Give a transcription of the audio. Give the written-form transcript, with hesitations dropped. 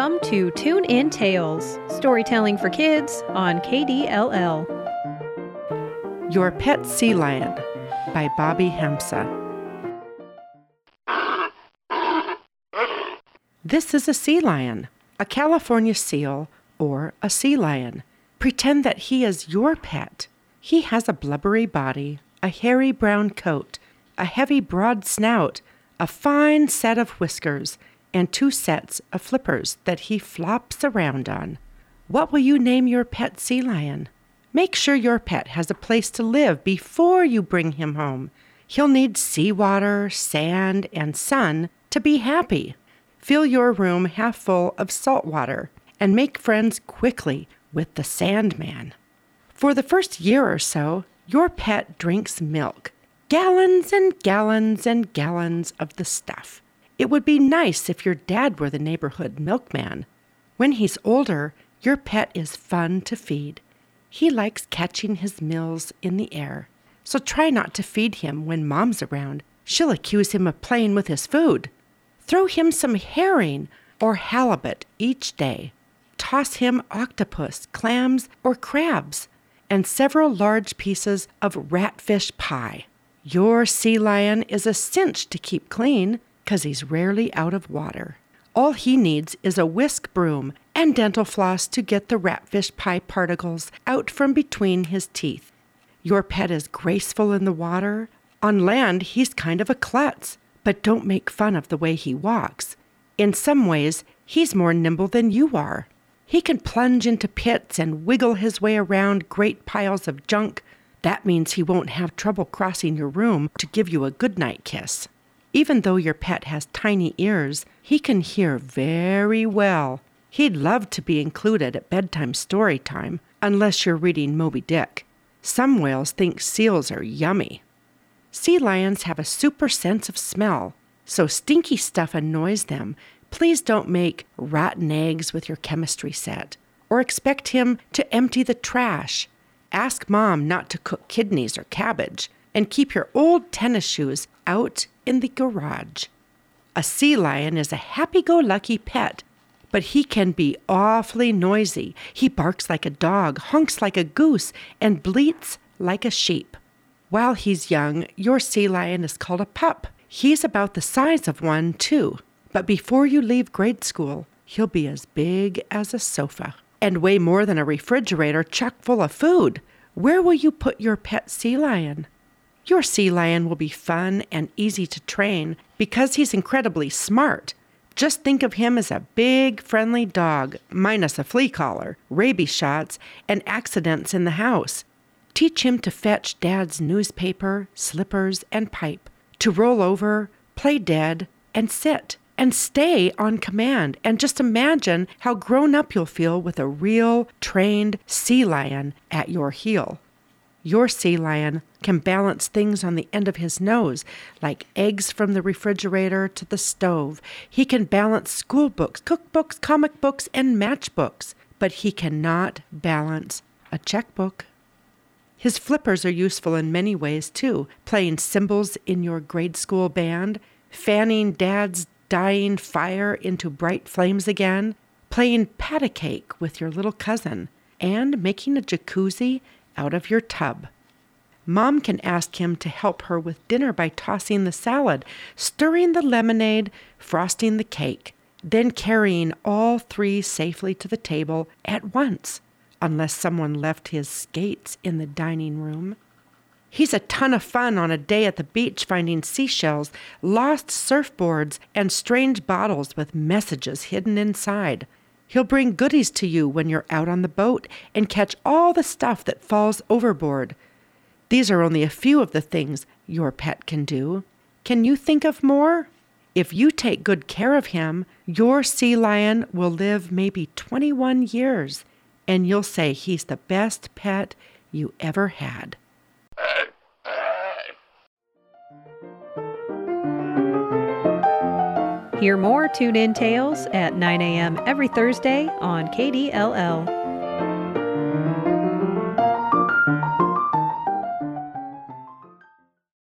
Welcome to Tune In Tales, storytelling for kids on KDLL. Your Pet Sea Lion by Bobby Hemsa. This is a sea lion, a California seal, or a sea lion. Pretend that he is your pet. He has a blubbery body, a hairy brown coat, a heavy broad snout, a fine set of whiskers, and 2 sets of flippers that he flops around on. What will you name your pet sea lion? Make sure your pet has a place to live before you bring him home. He'll need seawater, sand, and sun to be happy. Fill your room half full of salt water and make friends quickly with the Sandman. For the first year or so, your pet drinks milk. Gallons and gallons and gallons of the stuff. It would be nice if your dad were the neighborhood milkman. When he's older, your pet is fun to feed. He likes catching his meals in the air. So try not to feed him when Mom's around. She'll accuse him of playing with his food. Throw him some herring or halibut each day. Toss him octopus, clams, or crabs, and several large pieces of ratfish pie. Your sea lion is a cinch to keep clean, 'cause he's rarely out of water. All he needs is a whisk broom and dental floss to get the ratfish pie particles out from between his teeth. Your pet is graceful in the water. On land, he's kind of a klutz, but don't make fun of the way he walks. In some ways, he's more nimble than you are. He can plunge into pits and wiggle his way around great piles of junk. That means he won't have trouble crossing your room to give you a goodnight kiss. Even though your pet has tiny ears, he can hear very well. He'd love to be included at bedtime story time, unless you're reading Moby Dick. Some whales think seals are yummy. Sea lions have a super sense of smell, so stinky stuff annoys them. Please don't make rotten eggs with your chemistry set, or expect him to empty the trash. Ask Mom not to cook kidneys or cabbage, and keep your old tennis shoes out in the garage. A sea lion is a happy-go-lucky pet, but he can be awfully noisy. He barks like a dog, honks like a goose, and bleats like a sheep. While he's young, your sea lion is called a pup. He's about the size of one, too. But before you leave grade school, he'll be as big as a sofa and weigh more than a refrigerator chock full of food. Where will you put your pet sea lion? Your sea lion will be fun and easy to train because he's incredibly smart. Just think of him as a big, friendly dog, minus a flea collar, rabies shots, and accidents in the house. Teach him to fetch Dad's newspaper, slippers, and pipe, to roll over, play dead, and sit, and stay on command. And just imagine how grown up you'll feel with a real, trained sea lion at your heel. Your sea lion can balance things on the end of his nose, like eggs from the refrigerator to the stove. He can balance school books, cookbooks, comic books, and matchbooks, but he cannot balance a checkbook. His flippers are useful in many ways, too, playing cymbals in your grade school band, fanning Dad's dying fire into bright flames again, playing pat-a-cake with your little cousin, and making a jacuzzi out of your tub. Mom can ask him to help her with dinner by tossing the salad, stirring the lemonade, frosting the cake, then carrying all 3 safely to the table at once, unless someone left his skates in the dining room. He's a ton of fun on a day at the beach finding seashells, lost surfboards, and strange bottles with messages hidden inside. He'll bring goodies to you when you're out on the boat and catch all the stuff that falls overboard. These are only a few of the things your pet can do. Can you think of more? If you take good care of him, your sea lion will live maybe 21 years, and you'll say he's the best pet you ever had. Hear more Tune In Tales at 9 a.m. every Thursday on KDLL.